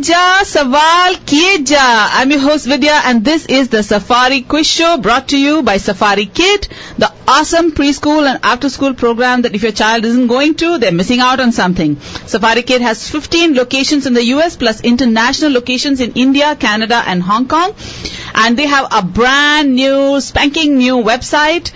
Aja Sawal Kieja. I'm your host Vidya and this is the Safari Quiz Show brought to you by Safari Kid, the awesome preschool and after school program that if your child isn't going to, they're missing out on something. Safari Kid has 15 locations in the US plus international locations in India, Canada and Hong Kong. And they have a brand new, spanking new website,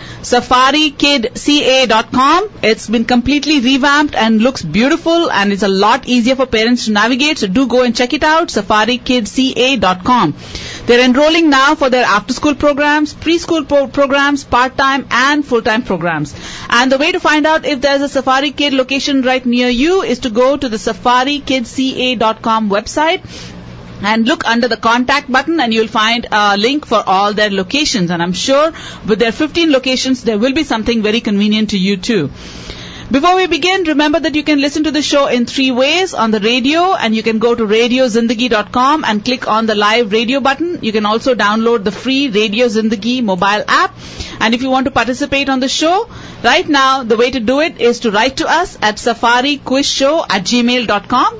safarikidca.com. It's been completely revamped and looks beautiful and it's a lot easier for parents to navigate. So do go and check it out, safarikidca.com. They're enrolling now for their after-school programs, preschool programs, part-time and full-time programs. And the way to find out if there's a Safari Kid location right near you is to go to the safarikidca.com website and look under the contact button and you'll find a link for all their locations. And I'm sure with their 15 locations, there will be something very convenient to you too. Before we begin, remember that you can listen to the show in 3 ways on the radio, and you can go to radiozindagi.com and click on the live radio button. You can also download the free Radio Zindagi mobile app. And if you want to participate on the show, right now, the way to do it is to write to us at safariquizshow@gmail.com,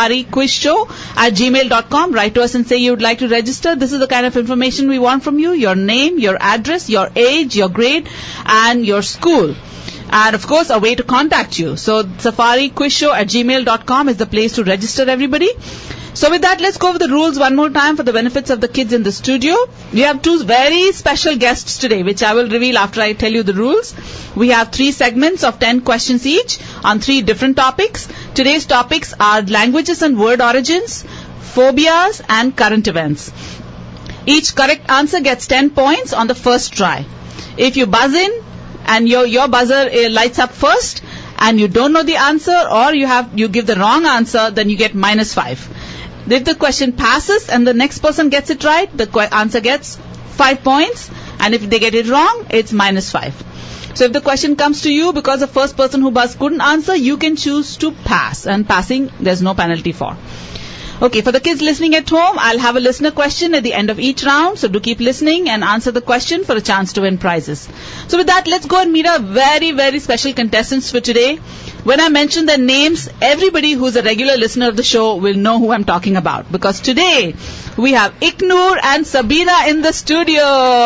safariquizshow@gmail.com. Write to us and say you would like to register. This is the kind of information we want from you, your name, your address, your age, your grade, and your school. And, of course, a way to contact you. So, safariquizshow@gmail.com is the place to register, everybody. So, with that, let's go over the rules one more time for the benefits of the kids in the studio. We have 2 very special guests today, which I will reveal after I tell you the rules. We have 3 segments of 10 questions each on 3 different topics. Today's topics are languages and word origins, phobias, and current events. Each correct answer gets 10 points on the first try. If you buzz in, and your buzzer lights up first, and you don't know the answer, or you give the wrong answer, then you get -5. If the question passes and the next person gets it right, the answer gets 5 points, and if they get it wrong, it's -5. So if the question comes to you because the first person who buzzed couldn't answer, you can choose to pass, and passing there's no penalty for. Okay, for the kids listening at home, I'll have a listener question at the end of each round, so do keep listening and answer the question for a chance to win prizes. So with that, let's go and meet our very, very special contestants for today. When I mention their names, everybody who's a regular listener of the show will know who I'm talking about, because today we have Iknoor and Sabina in the studio.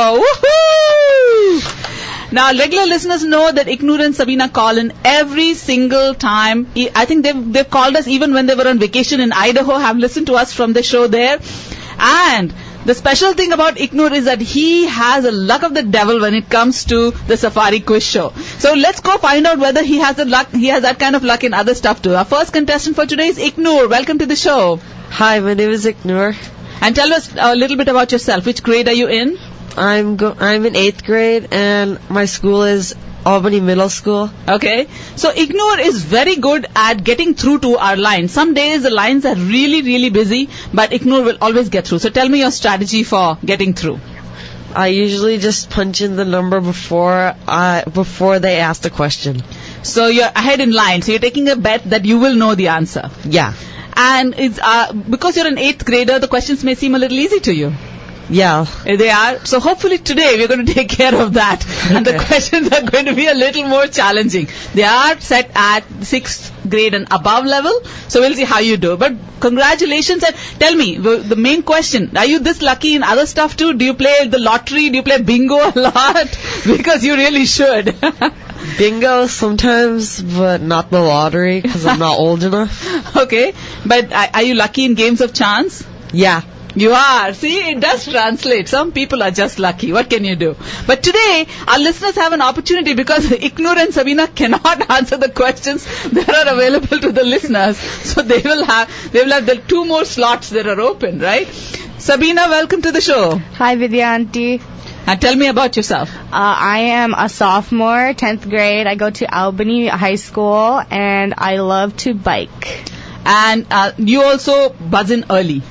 Woohoo! Now, regular listeners know that Iknoor and Sabina call in every single time. I think they've called us even when they were on vacation in Idaho, have listened to us from the show there. And the special thing about Iknoor is that he has a luck of the devil when it comes to the Safari Quiz Show. So let's go find out whether he has that kind of luck in other stuff too. Our first contestant for today is Iknoor. Welcome to the show. Hi, my name is Iknoor. And tell us a little bit about yourself. Which grade are you in? I'm in 8th grade, and my school is Albany Middle School. Okay. So Iknoor is very good at getting through to our lines. Some days the lines are really, really busy, but Iknoor will always get through. So tell me your strategy for getting through. I usually just punch in the number before they ask the question. So you're ahead in line. So you're taking a bet that you will know the answer. Yeah. And it's because you're an 8th grader, the questions may seem a little easy to you. Yeah. They are. So hopefully today we're going to take care of that. And the questions are going to be a little more challenging. They are set at 6th grade and above level. So we'll see how you do. But congratulations. And tell me, the main question, are you this lucky in other stuff too? Do you play the lottery? Do you play bingo a lot? Because you really should. Bingo sometimes, but not the lottery because I'm not old enough. Okay. But are you lucky in games of chance? Yeah. You are. See, it does translate. Some people are just lucky. What can you do? But today, our listeners have an opportunity because Iknoor and Sabina cannot answer the questions that are available to the listeners. So they will have the 2 more slots that are open, right? Sabina, welcome to the show. Hi, Vidya Auntie. And tell me about yourself. I am a sophomore, 10th grade. I go to Albany High School, and I love to bike. And you also buzz in early.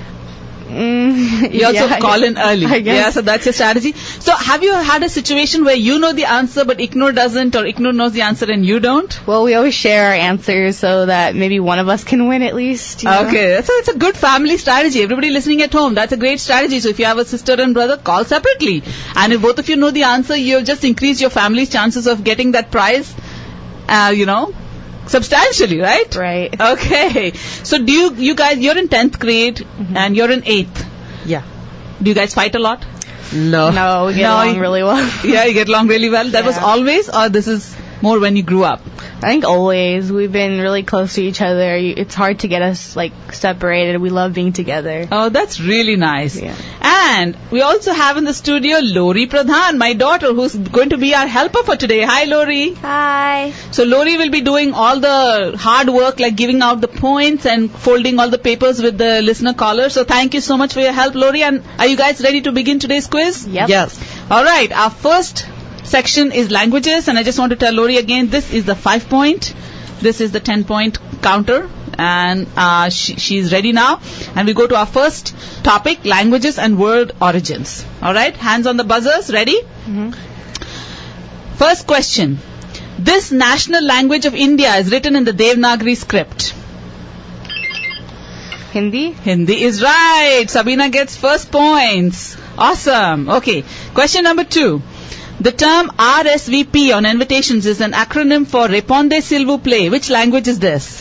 You also call in early. Yeah, so that's your strategy. So have you had a situation where you know the answer but Iknoor doesn't, or Iknoor knows the answer and you don't? Well, we always share our answers so that maybe one of us can win at least. You know? Okay, so it's a good family strategy. Everybody listening at home, that's a great strategy. So if you have a sister and brother, call separately. And if both of you know the answer, you'll just increase your family's chances of getting that prize, Substantially, right? Right. Okay. So do you guys, you're in 10th grade and you're in 8th. Yeah. Do you guys fight a lot? No. No, we get along really well. Yeah, you get along really well. That was Yeah. always, or this is more when you grew up? I think always. We've been really close to each other. It's hard to get us like separated. We love being together. Oh, that's really nice. Yeah. And we also have in the studio Lori Pradhan, my daughter, who's going to be our helper for today. Hi, Lori. Hi. So Lori will be doing all the hard work, like giving out the points and folding all the papers with the listener caller. So thank you so much for your help, Lori. And are you guys ready to begin today's quiz? Yep. Yes. All right. Our first section is languages, and I just want to tell Lori again, this is the 5 point. This is the 10 point counter, and she's ready now. And we go to our first topic, languages and word origins. All right. Hands on the buzzers. Ready? Mm-hmm. First question. This national language of India is written in the Devanagari script. Hindi. Hindi is right. Sabina gets first points. Awesome. Okay. Question number 2. The term RSVP on invitations is an acronym for Réponde s'il vous plaît. Which language is this?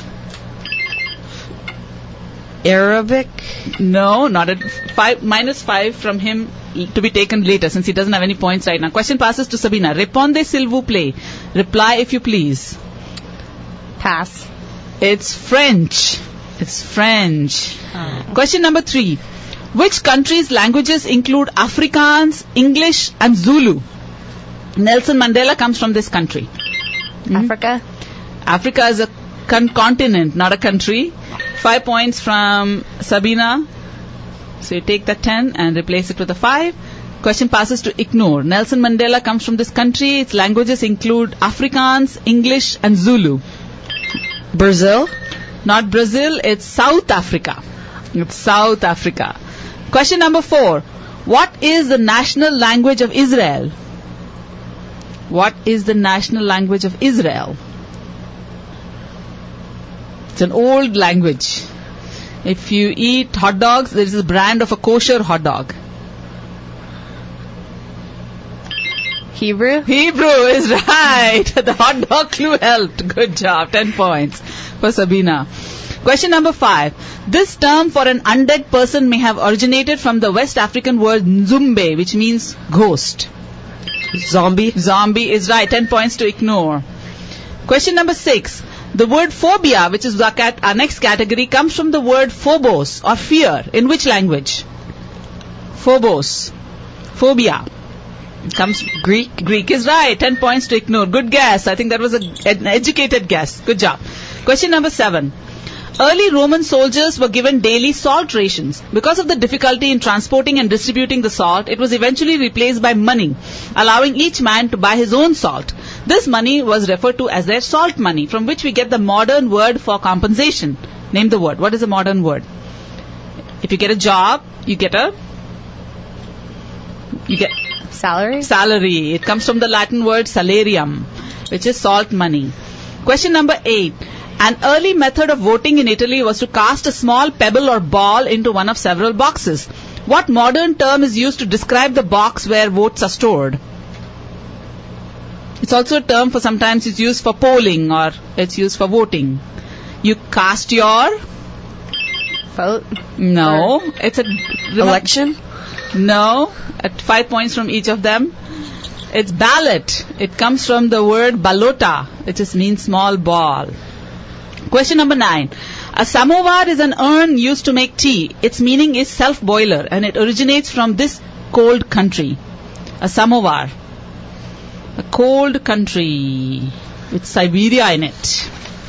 Arabic. No, not at 5. -5 from him to be taken later since he doesn't have any points right now. Question passes to Sabina. Réponde s'il vous plaît. Reply if you please. Pass. It's French. It's French. Question number 3. Which country's languages include Afrikaans, English and Zulu? Nelson Mandela comes from this country. Africa. Africa is a continent, not a country. 5 points from Sabina. So you take that 10 and replace it with a 5. Question passes to ignore. Nelson Mandela comes from this country. Its languages include Afrikaans, English and Zulu. Brazil. Not Brazil, it's South Africa. It's South Africa. Question number 4. What is the national language of Israel? What is the national language of Israel? It's an old language. If you eat hot dogs, there is a brand of a kosher hot dog. Hebrew. Hebrew is right. The hot dog clue helped. Good job. 10 points for Sabina. Question number 5. This term for an undead person may have originated from the West African word Nzumbe, which means ghost. Zombie. Zombie is right. 10 points to ignore. Question number 6. The word phobia, which is our next category, comes from the word phobos or fear. In which language? Phobos. Phobia. It comes Greek. Greek is right. 10 points to ignore. Good guess. I think that was an educated guess. Good job. Question number 7. Early Roman soldiers were given daily salt rations. Because of the difficulty in transporting and distributing the salt, it was eventually replaced by money, allowing each man to buy his own salt. This money was referred to as their salt money, from which we get the modern word for compensation. Name the word. What is a modern word? If you get a job, you get Salary. salary. It comes from the Latin word salarium, which is salt money. Question number 8. An early method of voting in Italy was to cast a small pebble or ball into one of several boxes. What modern term is used to describe the box where votes are stored? It's also a term for sometimes it's used for polling or it's used for voting. You cast your... Vote. No. It's a... Election. No. At 5 points from each of them. It's ballot. It comes from the word balota, which just means small ball. Question number 9. A samovar is an urn used to make tea. Its meaning is self-boiler and it originates from this cold country. A samovar. A cold country with Siberia in it.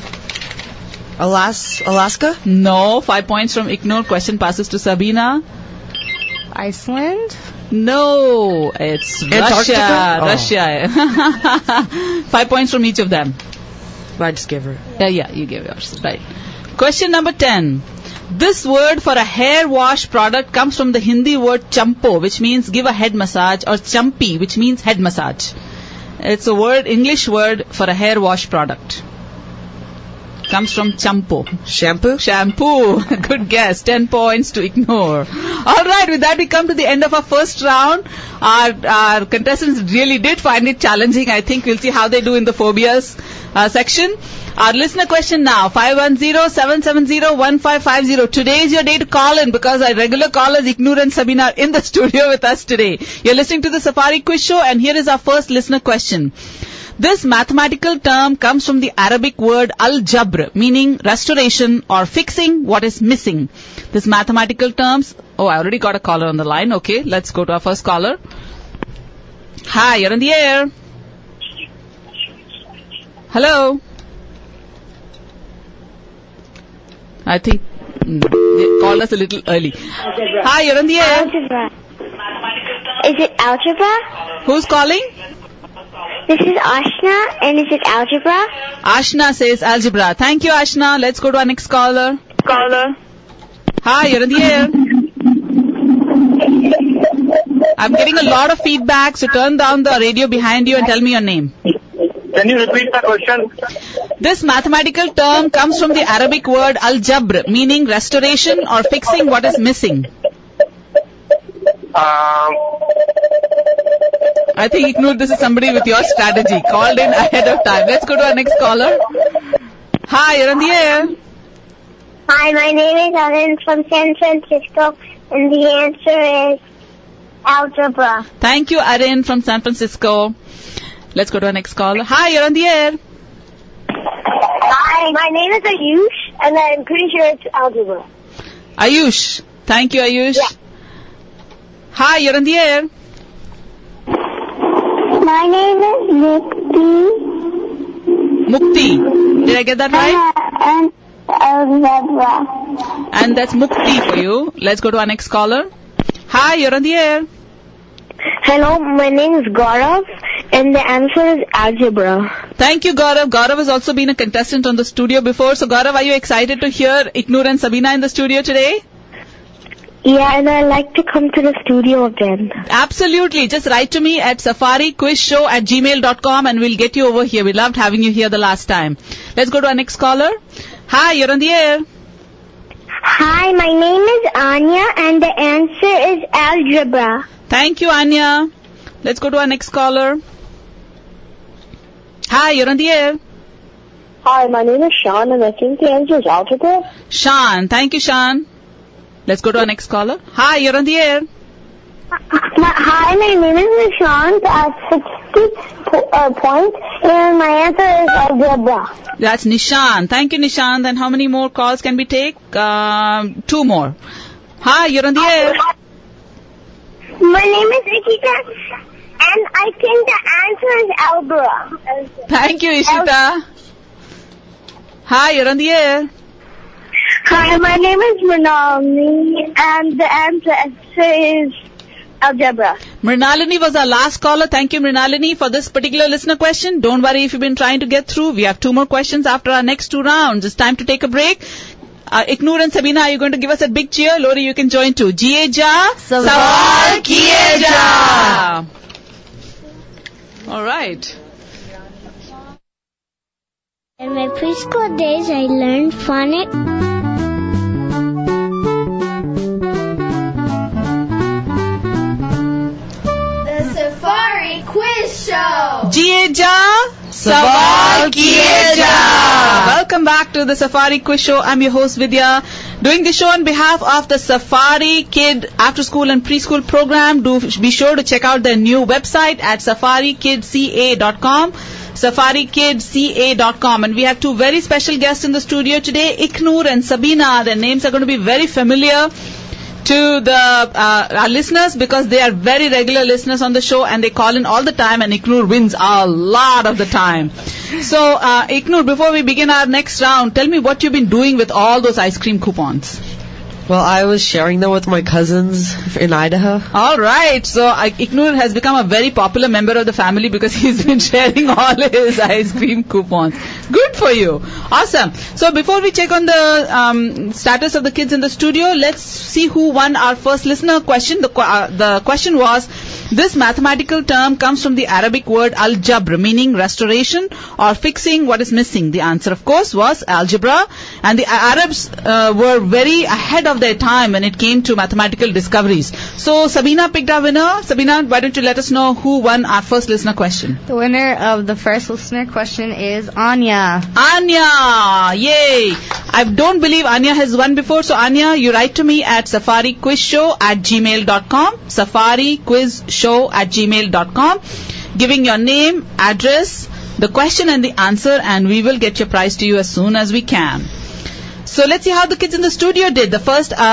Alaska? No. 5 points from ignore. Question passes to Sabina. Iceland. No. It's Antarctica? Russia. Russia. 5 points from each of them. I just gave her. Yeah, you gave yours. Right. Question number 10. This word for a hair wash product comes from the Hindi word champo, which means give a head massage, or champi, which means head massage. It's a word, English word for a hair wash product. Comes from champo. Shampoo? Shampoo. Good guess. 10 points to ignore. All right, with that we come to the end of our first round. Our contestants really did find it challenging. I think we'll see how they do in the phobias section. Our listener question now, 510-770-1550. Today is your day to call in because our regular callers, Iknoor and Sabina, are in the studio with us today. You're listening to the Safari Quiz Show, and here is our first listener question. This mathematical term comes from the Arabic word al-jabr, meaning restoration or fixing what is missing. This mathematical terms... Oh, I already got a caller on the line. Okay, let's go to our first caller. Hi, you're on the air. Hello. I think they called us a little early. Hi, you're on the air. Algebra. Is it algebra? Who's calling? This is Ashna, and is it algebra? Ashna says algebra. Thank you, Ashna. Let's go to our next caller. Hi, you're on the air. I'm getting a lot of feedback, so turn down the radio behind you and tell me your name. Can you repeat the question? This mathematical term comes from the Arabic word al-jabr, meaning restoration or fixing what is missing. I think, Iknoor, this is somebody with your strategy. Called in ahead of time. Let's go to our next caller. Hi, you're on the air. Hi, my name is Alan from San Francisco, and the answer is algebra. Thank you, Arin from San Francisco. Let's go to our next caller. Hi, you're on the air. Hi, my name is Ayush, and I'm pretty sure it's algebra. Ayush. Thank you, Ayush. Yeah. Hi, you're on the air. My name is Mukti. Did I get that right? and algebra. And that's Mukti for you. Let's go to our next caller. Hi, you're on the air. Hello, my name is Gaurav, and the answer is algebra. Thank you, Gaurav. Gaurav has also been a contestant on the studio before. So, Gaurav, are you excited to hear Iknoor and Sabina in the studio today? Yeah, and I'd like to come to the studio again. Absolutely. Just write to me at safariquizshow@gmail.com and we'll get you over here. We loved having you here the last time. Let's go to our next caller. Hi, you're on the air. Hi, my name is Anya, and the answer is algebra. Thank you, Anya. Let's go to our next caller. Hi, you're on the air. Hi, my name is Sean, and I think the answer is algebra. Shan. Thank you, Shan. Let's go to our next caller. Hi, you're on the air. Hi, my name is Nishant at 60 points, and my answer is algebra. That's Nishan. Thank you, Nishan. And how many more calls can we take? 2 more. Hi, you're on the air. My name is Ishita, and I think the answer is algebra. Thank you, Ishita. Hi, you're on the air. Hi, my name is Mrinalini, and the answer is algebra. Mrinalini was our last caller. Thank you, Mrinalini, for this particular listener question. Don't worry if you've been trying to get through. We have 2 more questions after our next 2 rounds. It's time to take a break. Iknoor and Sabina, are you going to give us a big cheer? Lori, you can join too. Jiye ja, sawal kiye ja. All right. In my preschool days, I learned phonics. Safari Quiz Show. Jiye ja, sawal kiye ja. Welcome back to the Safari Quiz Show. I'm your host Vidya, doing the show on behalf of the Safari Kid After School and Preschool Program. Do be sure to check out their new website at safarikidca.com. safarikidca.com. And we have 2 very special guests in the studio today, Iknoor and Sabina. Their names are going to be very familiar to the our listeners because they are very regular listeners on the show and they call in all the time, and Iknoor wins a lot of the time. So, Iknoor, before we begin our next round, tell me what you've been doing with all those ice cream coupons. Well, I was sharing them with my cousins in Idaho. All right. So, Iknoor has become a very popular member of the family because he's been sharing all his ice cream coupons. Good for you. Awesome. So, before we check on the status of the kids in the studio, let's see who won our first listener question. The question was, This mathematical term comes from the Arabic word al-jabr, meaning restoration or fixing what is missing. The answer, of course, was algebra. And the Arabs were very ahead of their time when it came to mathematical discoveries. So Sabina picked our winner. Sabina, why don't you let us know who won our first listener question? The winner of the first listener question is Anya. Anya! Yay! I don't believe Anya has won before. So Anya, you write to me at safariquizshow@gmail.com. safariquizshow@gmail.com, giving your name, address, the question and the answer, and we will get your prize to you as soon as we can. So let's see how the kids in the studio did. The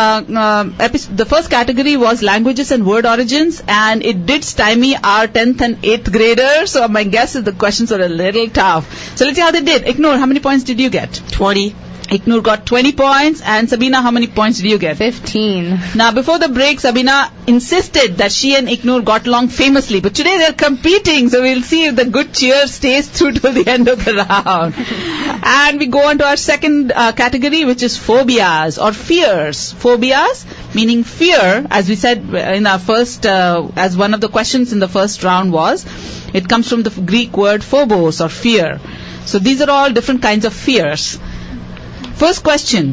first category was languages and word origins, and it did stymie our 10th and 8th graders. So my guess is the questions were a little tough. So let's see how they did. Ignore, how many points did you get? 20. Ignore got 20 points, and Sabina, how many points did you get? 15. Now, before the break, Sabina insisted that she and Ignore got along famously, but today they're competing, so we'll see if the good cheer stays through till the end of the round. And we go on to our second category, which is phobias or fears. Phobias, meaning fear, as we said in our first, as one of the questions in the first round was, it comes from the Greek word phobos or fear. So these are all different kinds of fears. First question.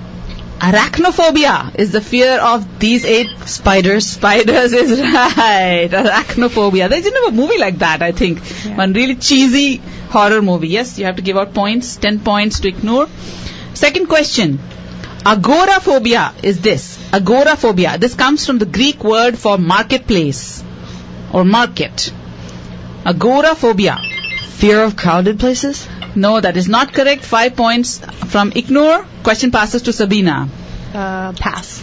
Arachnophobia is the fear of these 8 spiders. Spiders is right. Arachnophobia. There's a movie like that, I think. Yeah. One really cheesy horror movie. Yes, you have to give out points. 10 points to Ignore. Second question. Agoraphobia is this. Agoraphobia. This comes from the Greek word for marketplace or market. Agoraphobia. Fear of crowded places? No, that is not correct. 5 points from Ignore. Question passes to Sabina. Pass.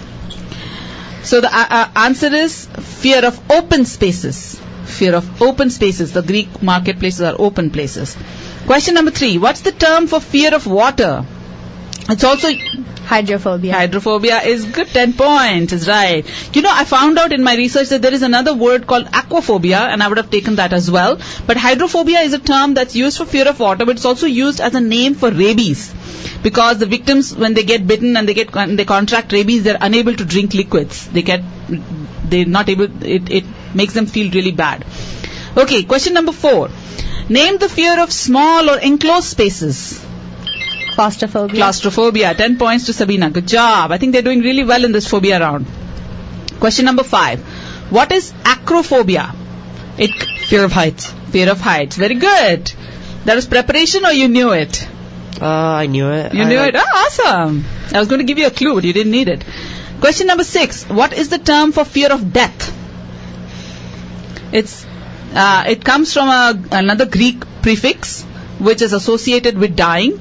So the answer is fear of open spaces. Fear of open spaces. The Greek marketplaces are open places. Question number 3. What's the term for fear of water? It's also hydrophobia. Hydrophobia is good. 10 points is right. I found out in my research that there is another word called aquaphobia, and I would have taken that as well. But hydrophobia is a term that's used for fear of water, but it's also used as a name for rabies. Because the victims, when they get bitten and they contract rabies, they're unable to drink liquids. They're not able. It makes them feel really bad. Okay, question number 4. Name the fear of small or enclosed spaces. Claustrophobia. Claustrophobia. 10 points to Sabina. Good job. I think they're doing really well in this phobia round. Question number 5. What is acrophobia? Fear of heights. Fear of heights. Very good. That was preparation or you knew it? I knew it. You knew it? Oh, awesome. I was going to give you a clue, but you didn't need it. Question number 6. What is the term for fear of death? It comes from another Greek prefix, which is associated with dying.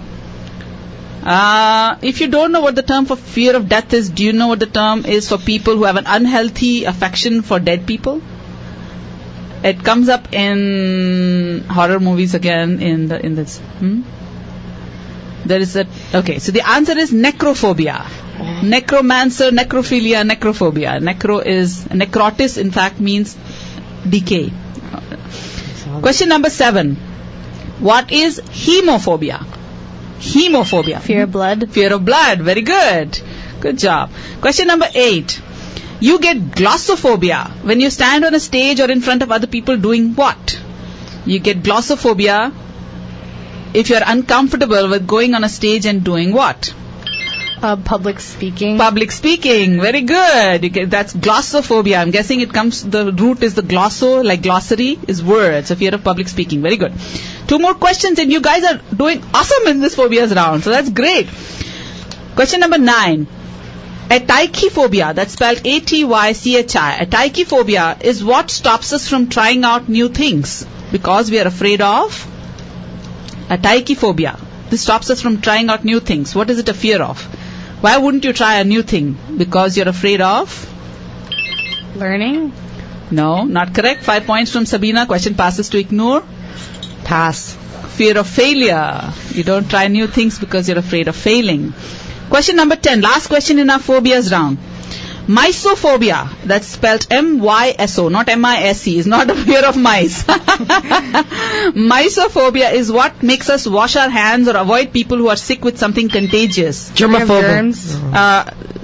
If you don't know what the term for fear of death is, do you know what the term is for people who have an unhealthy affection for dead people? It comes up in horror movies again in this. There is okay, so the answer is necrophobia. Necromancer, necrophilia, necrophobia. Necrotis in fact means decay. Question number 7. What is hemophobia? Hemophobia. Fear of blood. Fear of blood. Very good. Good job. Question number 8. You get glossophobia when you stand on a stage or in front of other people doing what? You get glossophobia if you are uncomfortable with going on a stage and doing what? Public speaking. Public speaking. Very good. That's glossophobia. I'm guessing the root is the glosso, like glossary is words. A fear of public speaking. Very good. 2 more questions and you guys are doing awesome in this phobias round. So that's great. Question number 9. Atychiphobia, that's spelled A-T-Y-C-H-I. Atychiphobia is what stops us from trying out new things because we are afraid of. Atychiphobia. This stops us from trying out new things. What is it a fear of? Why wouldn't you try a new thing? Because you're afraid of? Learning? No, not correct. 5 points from Sabina. Question passes to Ignore. Pass. Fear of failure. You don't try new things because you're afraid of failing. Question number 10. Last question in our phobias round. Mysophobia. That's spelled M-Y-S-O, not M-I-S-E. It's not a fear of mice. Mysophobia is what makes us wash our hands or avoid people who are sick with something contagious. Germophobia.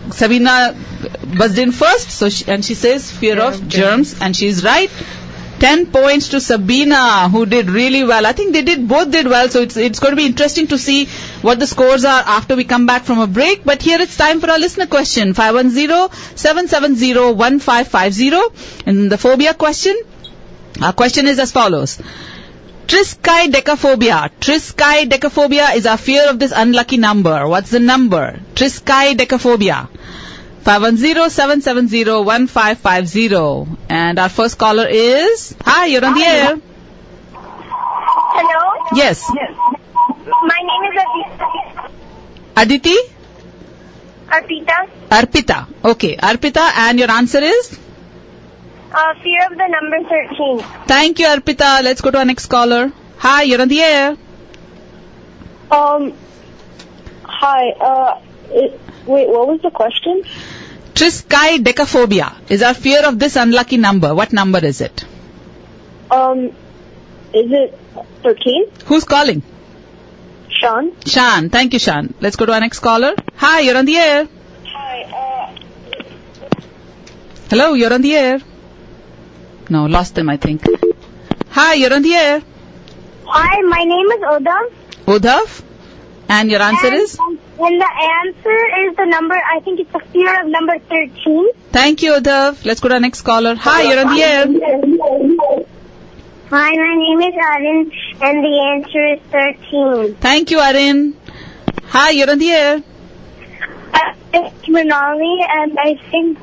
Sabina buzzed in first, so she says fear of germs, and she's right. 10 points to Sabina, who did really well. I think both did well, so it's going to be interesting to see what the scores are after we come back from a break. But here it's time for our listener question, 510-770-1550. And the phobia question, our question is as follows. Triskaidekaphobia. Triskaidekaphobia is our fear of this unlucky number. What's the number? Triskaidekaphobia. 510-770-1550. And our first caller is... Hi, you're on the air. Hello? Yes. My name is Aditi? Arpita. Arpita. Okay, Arpita, and your answer is? Fear of the number 13. Thank you, Arpita. Let's go to our next caller. Hi, you're on the air. Hi, wait, what was the question? Triskaidekaphobia is our fear of this unlucky number. What number is it? Is it 13? Who's calling? Sean. Shan. Thank you, Shan. Let's go to our next caller. Hi, you're on the air. Hi, Hello, you're on the air. No, lost them, I think. Hi, you're on the air. Hi, my name is Udav. Udav? And your answer is? And the answer is the number, I think it's the fear of number 13. Thank you, Udav. Let's go to our next caller. Hi, you're on the air. Hi, my name is Arun, and the answer is 13. Thank you, Arun. Hi, you're on the air. It's Mrinali, and I think...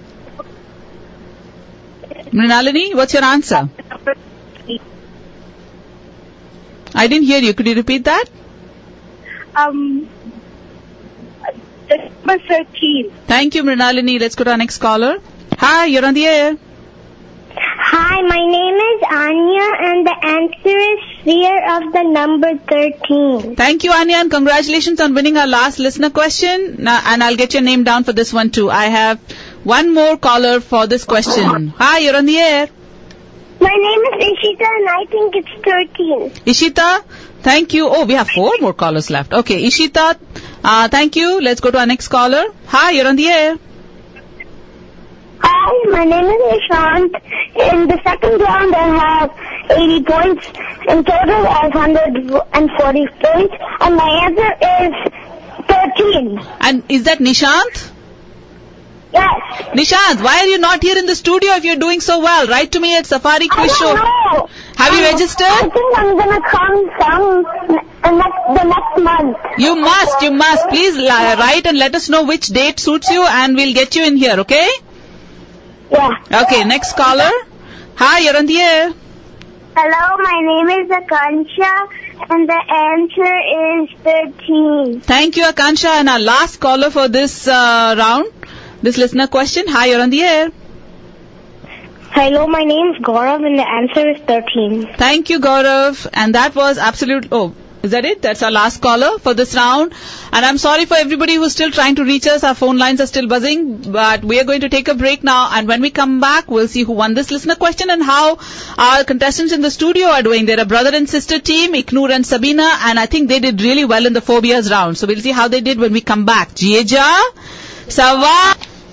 Mrinalini, what's your answer? I didn't hear you. Could you repeat that? Number 13. Thank you, Mrinalini. Let's go to our next caller. Hi, you're on the air. Hi, my name is Anya, and the answer is fear of the number 13. Thank you, Anya, and congratulations on winning our last listener question. Now, and I'll get your name down for this one too. I have one more caller for this question. Hi, you're on the air. My name is Ishita, and I think it's 13. Ishita, thank you. Oh, we have 4 more callers left. Okay, Ishita, thank you. Let's go to our next caller. Hi, you're on the air. Hi, my name is Nishant. In the second round, I have 80 points. In total, I have 140 points. And my answer is 13. And is that Nishant? Yes. Nishant, why are you not here in the studio if you're doing so well? Write to me at Safari Quiz Show. I don't know. Have you registered? I think I'm going to come the next month. You must. Please write and let us know which date suits you, and we'll get you in here, okay? Yeah. Okay, next caller. Hi, you're on the air. Hello, my name is Akansha, and the answer is 13. Thank you, Akansha. And our last caller for this round, this listener question. Hi, you're on the air. Hello, my name is Gaurav, and the answer is 13. Thank you, Gaurav. And that was absolute... Oh, is that it? That's our last caller for this round. And I'm sorry for everybody who's still trying to reach us. Our phone lines are still buzzing. But we are going to take a break now. And when we come back, we'll see who won this listener question and how our contestants in the studio are doing. They're a brother and sister team, Iknoor and Sabina. And I think they did really well in the phobias round. So we'll see how they did when we come back. Jieja, Sawa...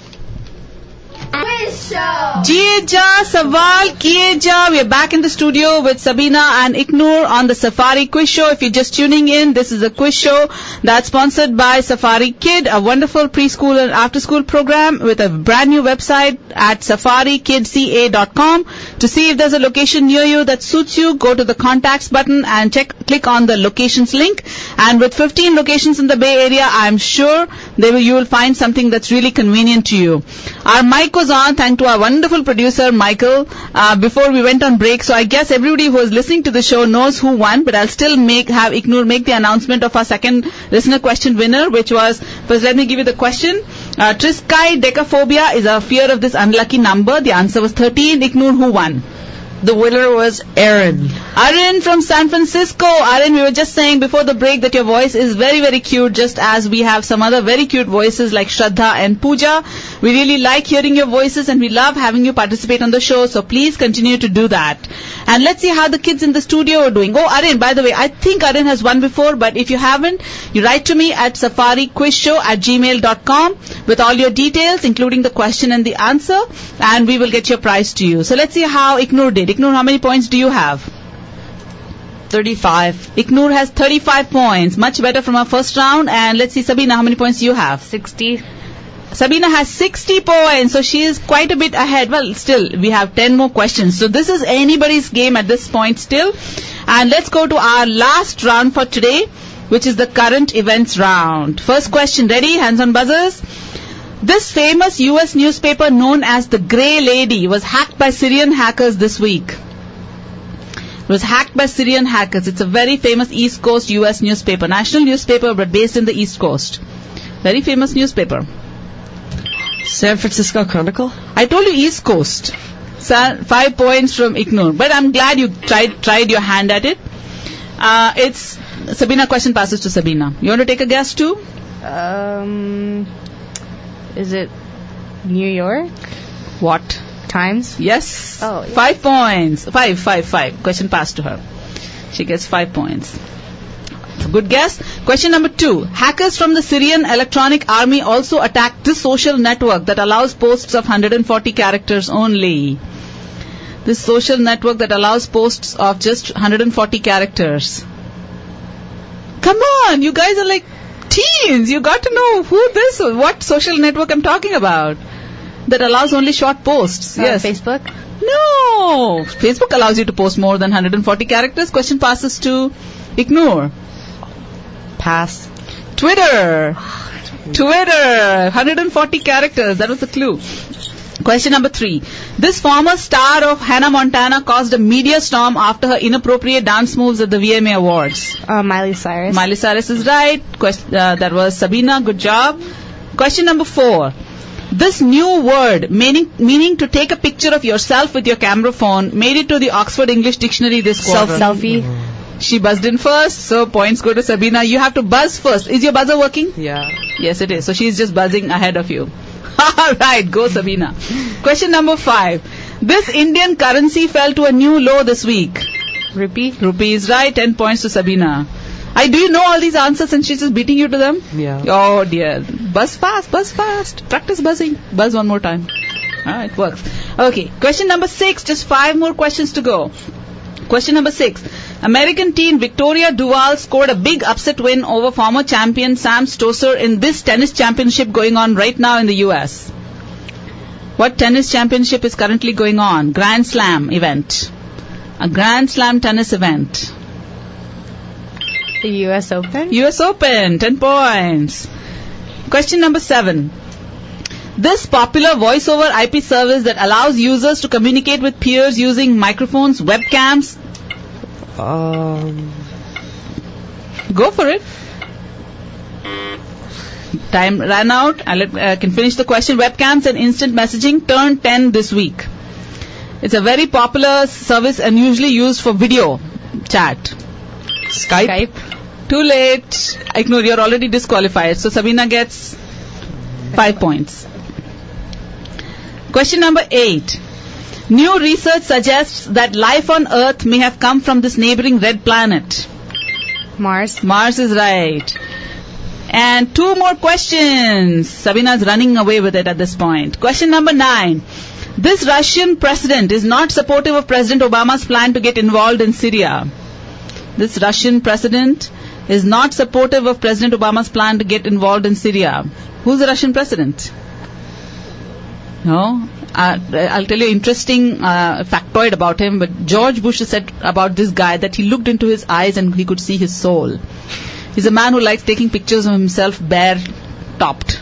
Quiz show. Jieja, Sawal, Kieja. We are back in the studio with Sabina and Iknoor on the Safari Quiz Show. If you're just tuning in, this is a quiz show that's sponsored by Safari Kid, a wonderful preschool and after-school program with a brand new website at safarikidca.com. To see if there's a location near you that suits you, go to the contacts button and click on the locations link. And with 15 locations in the Bay Area, I'm sure you will find something that's really convenient to you. Our mic was on, thanks to our wonderful producer, Michael, before we went on break. So I guess everybody who is listening to the show knows who won, but I'll still have Iknoor make the announcement of our second listener question winner, which was, first let me give you the question. Triskaidekaphobia is a fear of this unlucky number. The answer was 13. Iknoor, who won? The winner was Aaron. Aaron from San Francisco. Aaron, we were just saying before the break that your voice is very, very cute, just as we have some other very cute voices like Shraddha and Pooja. We really like hearing your voices and we love having you participate on the show, so please continue to do that. And let's see how the kids in the studio are doing. Oh, Aryan, by the way, I think Aryan has won before, but if you haven't, you write to me at safariquizshow@gmail.com with all your details, including the question and the answer, and we will get your prize to you. So let's see how Ignore did. Ignore, how many points do you have? 35. Ignore has 35 points, much better from our first round. And let's see, Sabina, how many points do you have? 60. Sabina has 60 points, so she is quite a bit ahead. Well, still, we have 10 more questions. So this is anybody's game at this point still. And let's go to our last round for today, which is the current events round. First question, ready? Hands on buzzers. This famous US newspaper known as the Grey Lady was hacked by Syrian hackers this week. It was hacked by Syrian hackers. It's a very famous East Coast US newspaper, national newspaper, but based in the East Coast. Very famous newspaper. San Francisco Chronicle? I told you East Coast. 5 points from Ignore. But I'm glad you tried your hand at it. It's Sabina. Question passes to Sabina. You want to take a guess too? Is it New York What? Times? Yes. Oh, yeah. 5 points. Five. Question passed to her. She gets 5 points. Good guess. Question number 2. Hackers from the Syrian Electronic Army also attacked this social network that allows posts of 140 characters only. This social network that allows posts of just 140 characters. Come on, you guys are like teens. You got to know what social network I'm talking about. That allows only short posts. Yes. Facebook? No. Facebook allows you to post more than 140 characters. Question passes to Ignore. Pass. Twitter. 140 characters. That was the clue. Question number 3. This former star of Hannah Montana caused a media storm after her inappropriate dance moves at the VMA Awards. Miley Cyrus. Miley Cyrus is right. That was Sabina. Good job. Question number 4. This new word, meaning to take a picture of yourself with your camera phone, made it to the Oxford English Dictionary this quarter. Selfie. She buzzed in first, so points go to Sabina. You have to buzz first. Is your buzzer working? Yeah. Yes, it is. So she's just buzzing ahead of you. All right, go Sabina. Question number 5. This Indian currency fell to a new low this week. Rupee. Rupee is right. 10 points to Sabina. Do you know all these answers and she's just beating you to them? Yeah. Oh dear. Buzz fast. Practice buzzing. Buzz one more time. It works. Okay. Question number 6. Just 5 more questions to go. Question number 6. American teen Victoria Duval scored a big upset win over former champion Sam Stosur in this tennis championship going on right now in the US. What tennis championship is currently going on? Grand Slam event. A Grand Slam tennis event. The US Open? US Open. 10 points. Question number 7. This popular voice-over IP service that allows users to communicate with peers using microphones, webcams. Go for it. Time ran out. I can finish the question. Webcams and instant messaging turned 10 this week. It's a very popular service and usually used for video chat. Skype. Too late. Ignore, you're already disqualified. So Sabina gets 5 points. Question number 8. New research suggests that life on Earth may have come from this neighboring red planet. Mars. Mars is right. And 2 more questions. Sabina is running away with it at this point. Question number 9. This Russian president is not supportive of President Obama's plan to get involved in Syria. This Russian president is not supportive of President Obama's plan to get involved in Syria. Who's the Russian president? No? I'll tell you an interesting factoid about him, but George Bush said about this guy that he looked into his eyes and he could see his soul. He's a man who likes taking pictures of himself bare-topped.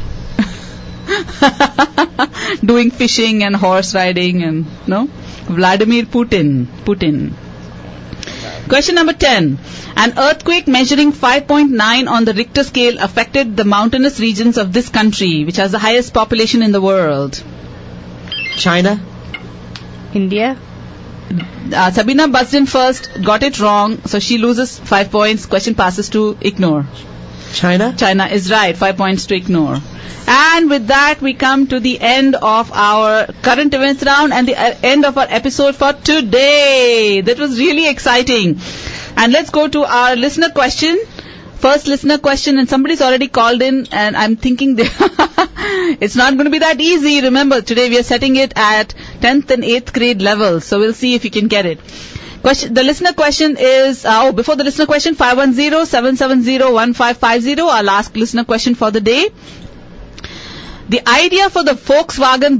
Doing fishing and horse riding and, no? Vladimir Putin. Question number 10. An earthquake measuring 5.9 on the Richter scale affected the mountainous regions of this country, which has the highest population in the world. China. India. Sabina buzzed in first, got it wrong, so she loses 5 points. Question passes to Ignore. China? China is right. 5 points to ignore. And with that, we come to the end of our current events round and the end of our episode for today. That was really exciting. And let's go to our listener question. First listener question, and somebody's already called in, and I'm thinking it's not going to be that easy. Remember, today we are setting it at 10th and 8th grade level, so we'll see if you can get it. The listener question is, before the listener question, 510-770-1550, our last listener question for the day. The idea for the Volkswagen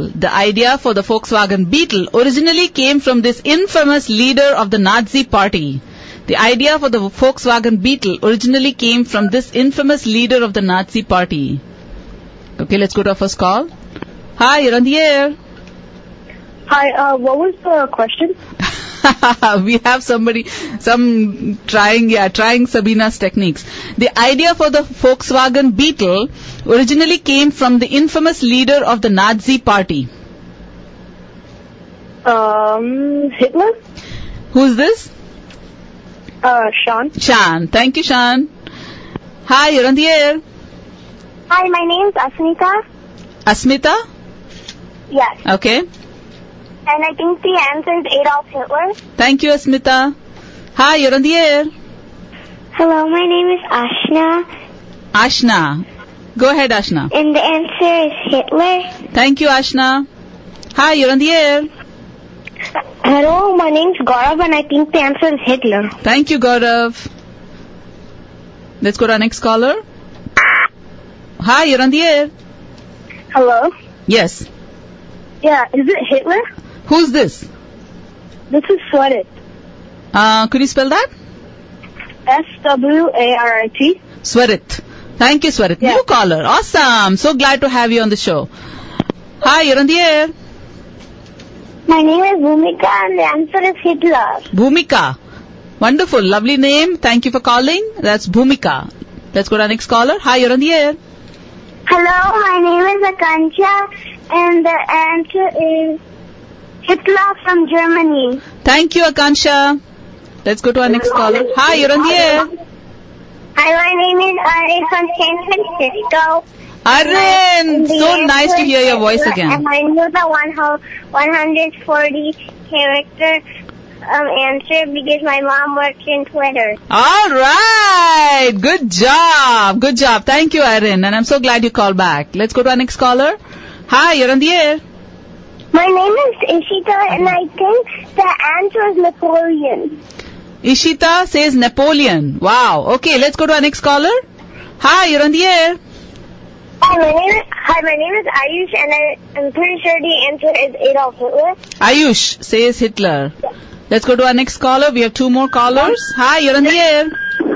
Beetle originally came from this infamous leader of the Nazi party. The idea for the Volkswagen Beetle originally came from this infamous leader of the Nazi party. Okay, let's go to our first call. Hi, you're on the air. Hi, what was the question? We have trying Sabina's techniques. The idea for the Volkswagen Beetle originally came from the infamous leader of the Nazi party. Hitler? Who's this? Sean. Shan. Thank you, Shan. Hi, you're on the air. Hi, my name's Asmita. Asmita? Yes. Okay. And I think the answer is Adolf Hitler. Thank you, Asmita. Hi, you're on the air. Hello, my name is Ashna. Ashna. Go ahead, Ashna. And the answer is Hitler. Thank you, Ashna. Hi, you're on the air. Hello, my name's Gaurav, and I think the answer is Hitler. Thank you, Gaurav. Let's go to our next caller. Hi, you're on the air. Hello? Yes. Yeah, is it Hitler? Who's this? This is Swearit. Could you spell that? Swarit. Swearit. Thank you, Swearit. Yeah. New caller. Awesome. So glad to have you on the show. Hi, you're on the air. My name is Bhumika, and the answer is Hitler. Bhumika. Wonderful. Lovely name. Thank you for calling. That's Bhumika. Let's go to our next caller. Hi, you're on the air. Hello, my name is Akansha, and the answer is Hitler from Germany. Thank you, Akansha. Let's go to our next caller. Hi, you're on the air. Hi, my name is Ari from San Francisco. Arun, so nice to hear your voice again. And I knew the 140 character answer because my mom works in Twitter. All right. Good job. Good job. Thank you, Arun. And I'm so glad you called back. Let's go to our next caller. Hi, you're on the air. My name is Ishita, and I think the answer is Napoleon. Ishita says Napoleon. Wow. Okay, let's go to our next caller. Hi, you're on the air. Hi, my name is Ayush, and I'm pretty sure the answer is Adolf Hitler. Ayush says Hitler. Let's go to our next caller. We have two more callers. Hi, you're on the air.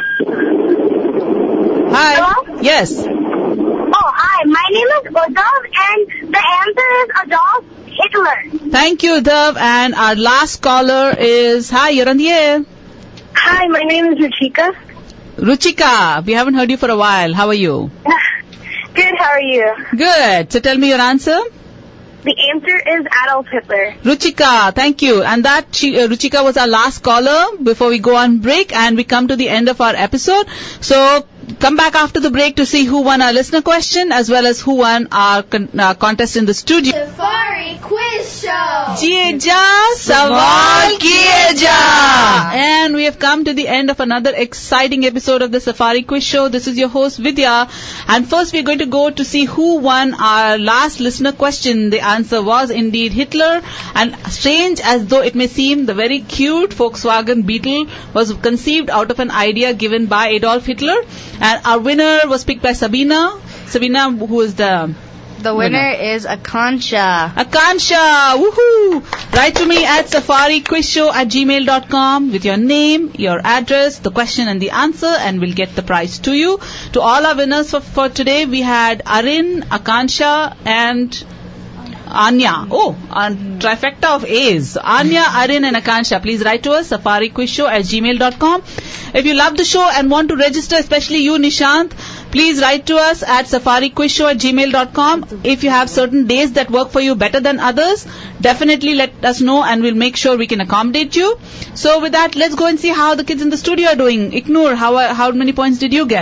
Hi. Hello? Yes. Oh, hi. My name is Udav, and the answer is Adolf Hitler. Thank you, Udav. And our last caller is... Hi, you're on the air. Hi, my name is Ruchika. Ruchika, we haven't heard you for a while. How are you? Good, how are you? Good. So tell me your answer. The answer is Adolf Hitler. Ruchika, thank you. And that Ruchika was our last caller before we go on break, and we come to the end of our episode. So come back after the break to see who won our listener question as well as who won our contest in the studio. Safari Quiz Show. Jiye ja, sawal kiye ja. And we have come to the end of another exciting episode of the Safari Quiz Show. This is your host Vidya. And first we're going to go to see who won our last listener question. The answer was indeed Hitler. And strange as though it may seem, the very cute Volkswagen Beetle was conceived out of an idea given by Adolf Hitler. And our winner was picked by Sabina. Sabina, who is the... The winner is Akansha. Akansha! Woohoo! Write to me at safariquizshow@gmail.com with your name, your address, the question and the answer, and we'll get the prize to you. To all our winners for today, we had Arin, Akansha, and Anya. Oh, a trifecta of A's. Anya, Arin, and Akansha. Please write to us, safariquizshow@gmail.com. If you love the show and want to register, especially you, Nishant, please write to us at safariquizshow@gmail.com. If you have certain days that work for you better than others, definitely let us know and we'll make sure we can accommodate you. So with that, let's go and see how the kids in the studio are doing. Iknur, how many points did you get?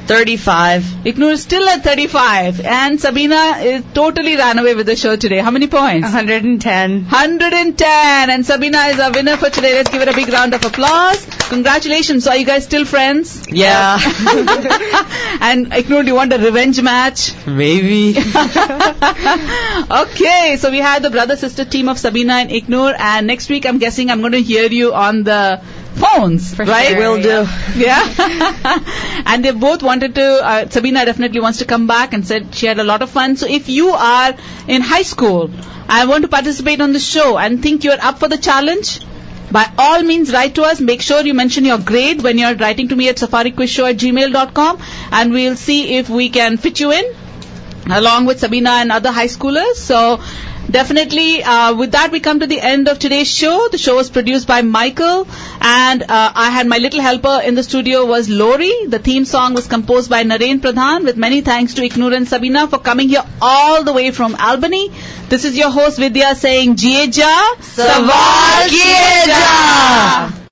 35. Iknoor is still at 35. And Sabina is totally ran away with the show today. How many points? 110. 110. And Sabina is our winner for today. Let's give her a big round of applause. Congratulations. So are you guys still friends? Yeah. And Iknoor, do you want a revenge match? Maybe. Okay, so we had the brother-sister team of Sabina and Iknoor, and next week I'm guessing I'm going to hear you on the phones, For right? sure, Will do. Yeah. And they both wanted to, Sabina definitely wants to come back and said she had a lot of fun. So if you are in high school and want to participate on the show and think you're up for the challenge, by all means write to us. Make sure you mention your grade when you're writing to me at safariquizshow@gmail.com, and we'll see if we can fit you in along with Sabina and other high schoolers. So definitely, with that we come to the end of today's show. The show was produced by Michael, and I had my little helper in the studio was Lori. The theme song was composed by Naren Pradhan, with many thanks to Iknoor and Sabina for coming here all the way from Albany. This is your host Vidya saying Jieja Sawal kiye ja.